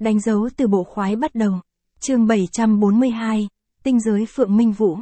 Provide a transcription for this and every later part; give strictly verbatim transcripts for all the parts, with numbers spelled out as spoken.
Đánh dấu từ bộ khoái bắt đầu. Chương bảy trăm bốn mươi hai, tinh giới Phượng Minh Vũ.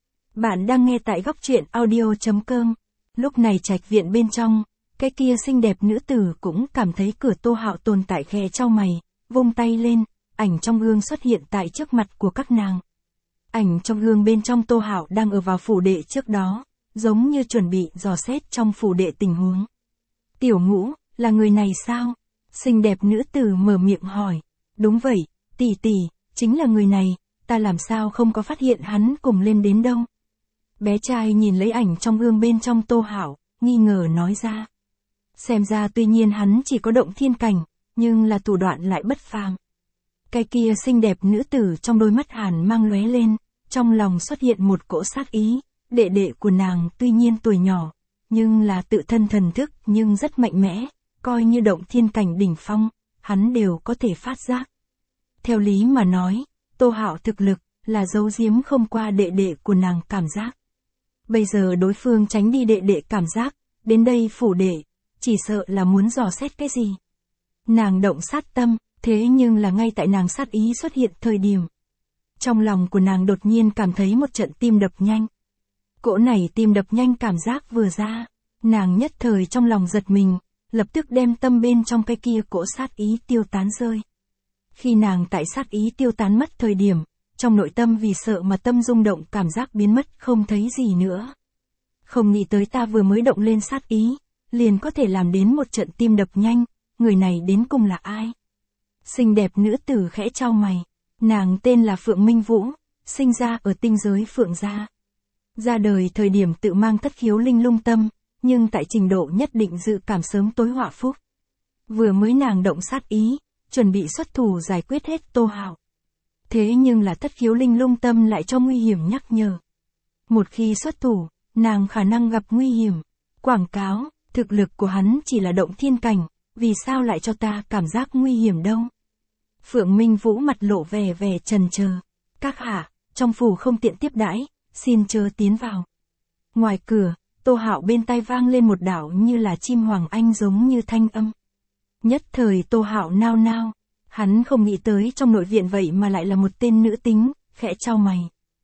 Bạn đang nghe tại góc truyện audio chấm com. Lúc này trạch viện bên trong, cái kia xinh đẹp nữ tử cũng cảm thấy cửa Tô Hạo tồn tại, khẽ chau mày, vung tay lên, ảnh trong gương xuất hiện tại trước mặt của các nàng. Ảnh trong gương bên trong Tô Hạo đang ở vào phủ đệ trước đó, giống như chuẩn bị dò xét trong phủ đệ tình huống. Tiểu Ngũ, là người này sao? Xinh đẹp nữ tử mở miệng hỏi. Đúng vậy, tỷ tỷ, chính là người này, ta làm sao không có phát hiện hắn cùng lên đến đâu. Bé trai nhìn lấy ảnh trong gương bên trong Tô Hạo, nghi ngờ nói ra. Xem ra tuy nhiên hắn chỉ có động thiên cảnh, nhưng là thủ đoạn lại bất phàm. Cái kia xinh đẹp nữ tử trong đôi mắt hàn mang lóe lên, trong lòng xuất hiện một cỗ sát ý, đệ đệ của nàng tuy nhiên tuổi nhỏ, nhưng là tự thân thần thức nhưng rất mạnh mẽ, coi như động thiên cảnh đỉnh phong, hắn đều có thể phát giác. Theo lý mà nói, Tô Hạo thực lực là giấu giếm không qua đệ đệ của nàng cảm giác. Bây giờ đối phương tránh đi đệ đệ cảm giác, đến đây phủ đệ, chỉ sợ là muốn dò xét cái gì. Nàng động sát tâm, thế nhưng là ngay tại nàng sát ý xuất hiện thời điểm. Trong lòng của nàng đột nhiên cảm thấy một trận tim đập nhanh. Cỗ này tim đập nhanh cảm giác vừa ra, nàng nhất thời trong lòng giật mình, lập tức đem tâm bên trong cái kia cỗ sát ý tiêu tán rơi. Khi nàng tại sát ý tiêu tán mất thời điểm, trong nội tâm vì sợ mà tâm rung động cảm giác biến mất không thấy gì nữa. Không nghĩ tới ta vừa mới động lên sát ý, liền có thể làm đến một trận tim đập nhanh, người này đến cùng là ai? Xinh đẹp nữ tử khẽ chau mày, nàng tên là Phượng Minh Vũ, sinh ra ở tinh giới Phượng gia. Ra đời thời điểm tự mang thất khiếu linh lung tâm, nhưng tại trình độ nhất định dự cảm sớm tối họa phúc. Vừa mới nàng động sát ý, chuẩn bị xuất thủ giải quyết hết Tô Hạo. Thế nhưng là thất khiếu linh lung tâm lại cho nguy hiểm nhắc nhở. Một khi xuất thủ, nàng khả năng gặp nguy hiểm. Quảng cáo, thực lực của hắn chỉ là động thiên cảnh, vì sao lại cho ta cảm giác nguy hiểm đâu? Phượng Minh Vũ mặt lộ vẻ vẻ chần chờ. Các hạ, trong phủ không tiện tiếp đãi, xin chớ tiến vào. Ngoài cửa, Tô Hạo bên tai vang lên một đạo như là chim hoàng anh giống như thanh âm. Nhất thời Tô Hạo nao nao, hắn không nghĩ tới trong nội viện vậy mà lại là một tên nữ tính, khẽ chau mày.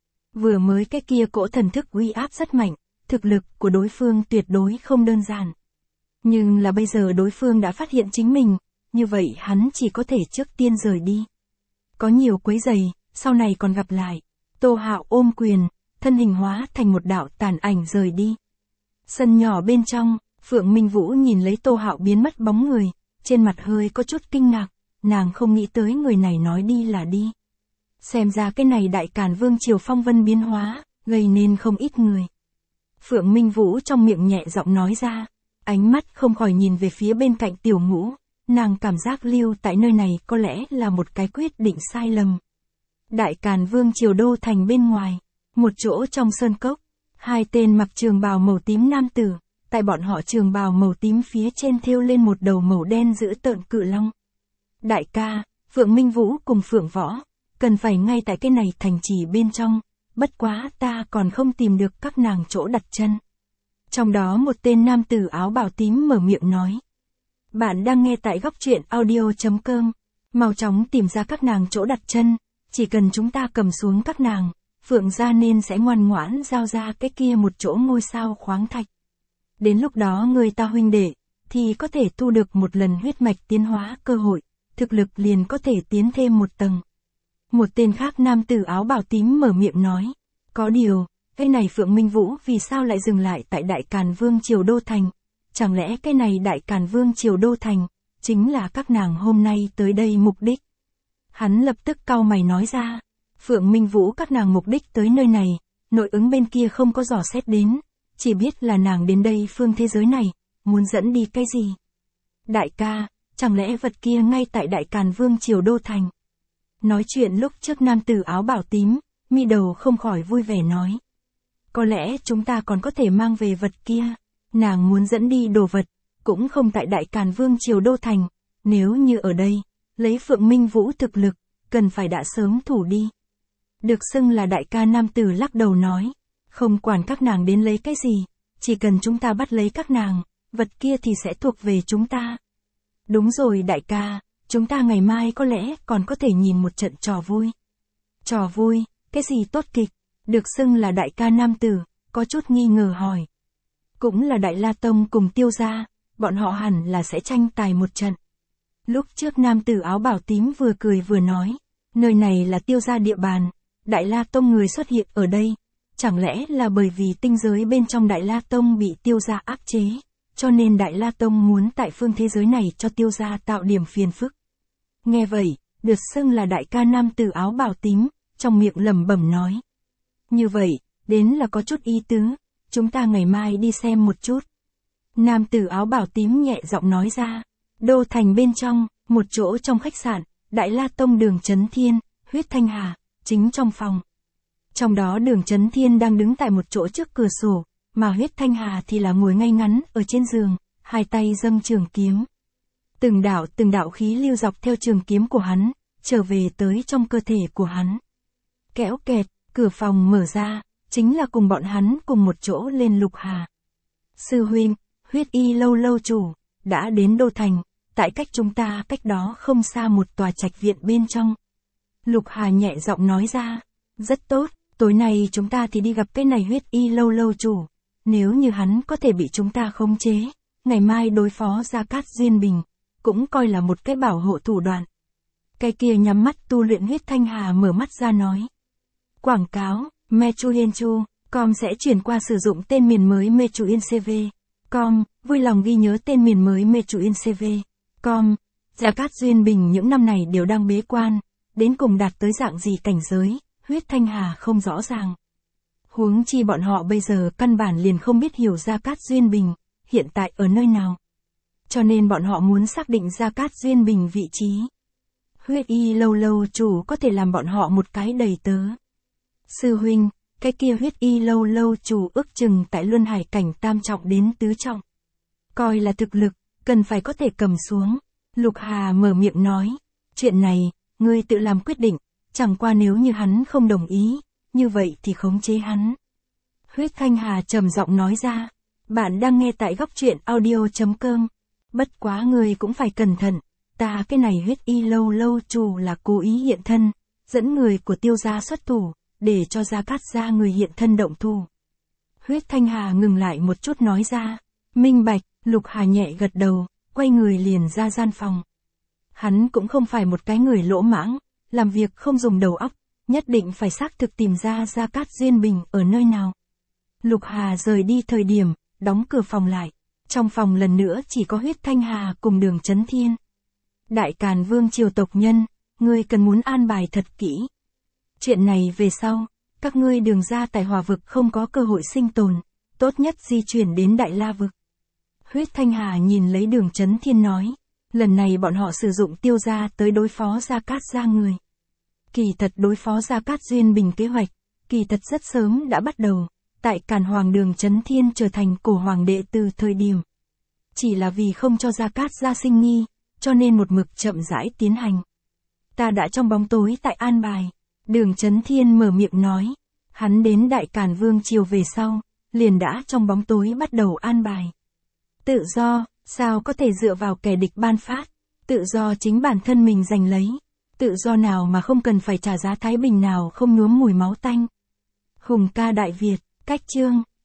Vừa mới cái kia cỗ thần thức uy áp rất mạnh, thực lực của đối phương tuyệt đối không đơn giản. Nhưng là bây giờ đối phương đã phát hiện chính mình, như vậy hắn chỉ có thể trước tiên rời đi. Có nhiều quấy rầy, sau này còn gặp lại. Tô Hạo ôm quyền, thân hình hóa thành một đạo tàn ảnh rời đi. Sân nhỏ bên trong, Phượng Minh Vũ nhìn lấy Tô Hạo biến mất bóng người, trên mặt hơi có chút kinh ngạc, nàng không nghĩ tới người này nói đi là đi. Xem ra cái này đại càn vương triều phong vân biến hóa, gây nên không ít người. Phượng Minh Vũ trong miệng nhẹ giọng nói ra, ánh mắt không khỏi nhìn về phía bên cạnh Tiểu Ngũ, nàng cảm giác lưu tại nơi này có lẽ là một cái quyết định sai lầm. Đại càn vương triều đô thành bên ngoài, một chỗ trong sơn cốc, hai tên mặc trường bào màu tím nam tử, tại bọn họ trường bào màu tím phía trên thêu lên một đầu màu đen dữ tợn cự long. Đại ca, Phượng Minh Vũ cùng Phượng Võ, cần phải ngay tại cái này thành trì bên trong, bất quá ta còn không tìm được các nàng chỗ đặt chân. Trong đó một tên nam tử áo bào tím mở miệng nói. Bạn đang nghe tại góc truyện audio chấm com, mau chóng tìm ra các nàng chỗ đặt chân, chỉ cần chúng ta cầm xuống các nàng, Phượng gia nên sẽ ngoan ngoãn giao ra cái kia một chỗ ngôi sao khoáng thạch. Đến lúc đó người ta huynh đệ, thì có thể thu được một lần huyết mạch tiến hóa cơ hội, thực lực liền có thể tiến thêm một tầng. Một tên khác nam tử áo bào tím mở miệng nói, có điều, cái này Phượng Minh Vũ vì sao lại dừng lại tại Đại Càn Vương Triều Đô Thành? Chẳng lẽ cái này Đại Càn Vương Triều Đô Thành, chính là các nàng hôm nay tới đây mục đích? Hắn lập tức cau mày nói ra, Phượng Minh Vũ các nàng mục đích tới nơi này, nội ứng bên kia không có dò xét đến, chỉ biết là nàng đến đây phương thế giới này, muốn dẫn đi cái gì? Đại ca, chẳng lẽ vật kia ngay tại Đại Càn Vương Triều Đô Thành? Nói chuyện lúc trước nam tử áo bào tím, mi đầu không khỏi vui vẻ nói. Có lẽ chúng ta còn có thể mang về vật kia, nàng muốn dẫn đi đồ vật, cũng không tại Đại Càn Vương Triều Đô Thành, nếu như ở đây, lấy Phượng Minh Vũ thực lực, cần phải đã sớm thủ đi. Được xưng là đại ca nam tử lắc đầu nói, không quản các nàng đến lấy cái gì, chỉ cần chúng ta bắt lấy các nàng, vật kia thì sẽ thuộc về chúng ta. Đúng rồi đại ca, chúng ta ngày mai có lẽ còn có thể nhìn một trận trò vui. Trò vui, cái gì tốt kịch, được xưng là đại ca nam tử, có chút nghi ngờ hỏi. Cũng là Đại La Tông cùng Tiêu gia, bọn họ hẳn là sẽ tranh tài một trận. Lúc trước nam tử áo bảo tím vừa cười vừa nói, nơi này là Tiêu gia địa bàn, Đại La Tông người xuất hiện ở đây, chẳng lẽ là bởi vì tinh giới bên trong Đại La Tông bị Tiêu gia áp chế, cho nên Đại La Tông muốn tại phương thế giới này cho Tiêu gia tạo điểm phiền phức. Nghe vậy, được xưng là đại ca nam tử áo bảo tím, trong miệng lẩm bẩm nói. Như vậy, đến là có chút ý tứ, chúng ta ngày mai đi xem một chút. Nam tử áo bảo tím nhẹ giọng nói ra. Đô thành bên trong, một chỗ trong khách sạn, Đại La Tông Đường Chấn Thiên, Huyết Thanh Hà, chính trong phòng. Trong đó Đường Chấn Thiên đang đứng tại một chỗ trước cửa sổ, mà Huyết Thanh Hà thì là ngồi ngay ngắn ở trên giường, hai tay dâng trường kiếm. Từng đạo từng đạo khí lưu dọc theo trường kiếm của hắn, trở về tới trong cơ thể của hắn. Kéo kẹt, cửa phòng mở ra, chính là cùng bọn hắn cùng một chỗ lên Lục Hà. Sư huynh, Huyết Y lâu lâu chủ, đã đến Đô Thành, tại cách chúng ta cách đó không xa một tòa trạch viện bên trong. Lục Hà nhẹ giọng nói ra, rất tốt, tối nay chúng ta thì đi gặp cái này Huyết Y lâu lâu chủ, nếu như hắn có thể bị chúng ta khống chế, ngày mai đối phó Gia Cát Duyên Bình, cũng coi là một cái bảo hộ thủ đoạn. Cái kia nhắm mắt tu luyện Huyết Thanh Hà mở mắt ra nói. Quảng cáo, Mechuyenchu, com sẽ chuyển qua sử dụng tên miền mới Mechuyencv. Com, vui lòng ghi nhớ tên miền mới Mechuyencv. Com, Gia Cát Duyên Bình những năm này đều đang bế quan, đến cùng đạt tới dạng gì cảnh giới, Huyết Thanh Hà không rõ ràng. Huống chi bọn họ bây giờ căn bản liền không biết hiểu Gia Cát Duyên Bình, hiện tại ở nơi nào. Cho nên bọn họ muốn xác định Gia Cát Duyên Bình vị trí. Huyết Y lâu lâu chủ có thể làm bọn họ một cái đầy tớ. Sư huynh, cái kia Huyết Y lâu lâu chủ ước chừng tại Luân Hải cảnh tam trọng đến tứ trọng. Coi là thực lực, cần phải có thể cầm xuống. Lục Hà mở miệng nói, chuyện này, ngươi tự làm quyết định, chẳng qua nếu như hắn không đồng ý, như vậy thì khống chế hắn. Huyết Thanh Hà trầm giọng nói ra, bạn đang nghe tại góc truyện audio chấm com. Bất quá ngươi cũng phải cẩn thận, ta cái này Huyết Y lâu lâu chủ là cố ý hiện thân, dẫn người của Tiêu gia xuất thủ, để cho Gia Cát gia người hiện thân động thủ. Huyết Thanh Hà ngừng lại một chút nói ra, minh bạch, Lục Hà nhẹ gật đầu, quay người liền ra gian phòng. Hắn cũng không phải một cái người lỗ mãng, làm việc không dùng đầu óc, nhất định phải xác thực tìm ra Gia Cát Duyên Bình ở nơi nào. Lục Hà rời đi thời điểm, đóng cửa phòng lại. Trong phòng lần nữa chỉ có Huyết Thanh Hà cùng Đường Chấn Thiên. Đại Càn Vương triều tộc nhân, ngươi cần muốn an bài thật kỹ. Chuyện này về sau, các ngươi Đường gia tại Hỏa vực không có cơ hội sinh tồn, tốt nhất di chuyển đến Đại La vực. Huyết Thanh Hà nhìn lấy Đường Chấn Thiên nói, lần này bọn họ sử dụng Tiêu gia tới đối phó Gia Cát gia người. Kỳ thật đối phó Gia Cát Duyên Bình kế hoạch, kỳ thật rất sớm đã bắt đầu, tại Càn Hoàng Đường Chấn Thiên trở thành cổ hoàng đệ từ thời điểm. Chỉ là vì không cho Gia Cát gia sinh nghi, cho nên một mực chậm rãi tiến hành. Ta đã trong bóng tối tại an bài. Đường Chấn Thiên mở miệng nói, hắn đến Đại Càn Vương triều về sau, liền đã trong bóng tối bắt đầu an bài. Tự do, sao có thể dựa vào kẻ địch ban phát, tự do chính bản thân mình giành lấy, tự do nào mà không cần phải trả giá thái bình nào không nhuốm mùi máu tanh. Hùng ca Đại Việt, cách chương,